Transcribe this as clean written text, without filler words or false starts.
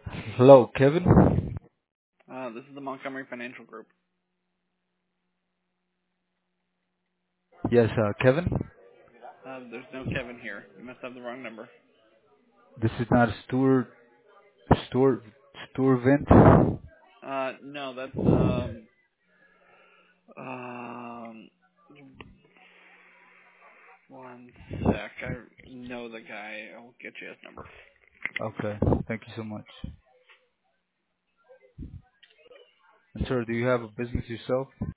Hello, Kevin? This is the Montgomery Financial Group. Yes, Kevin? There's no Kevin here. You must have the wrong number. This is not a Stuart, Stuart Vint? No, that's um, one sec. I know the guy. I'll get you his number. Okay, thank you so much. And sir, do you have a business yourself?